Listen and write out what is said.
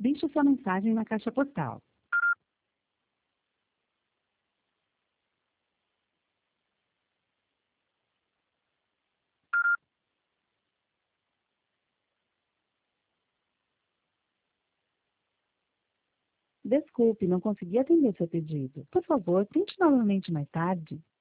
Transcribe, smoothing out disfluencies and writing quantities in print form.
Deixe sua mensagem na caixa postal. Desculpe, não consegui atender seu pedido. Por favor, tente novamente mais tarde.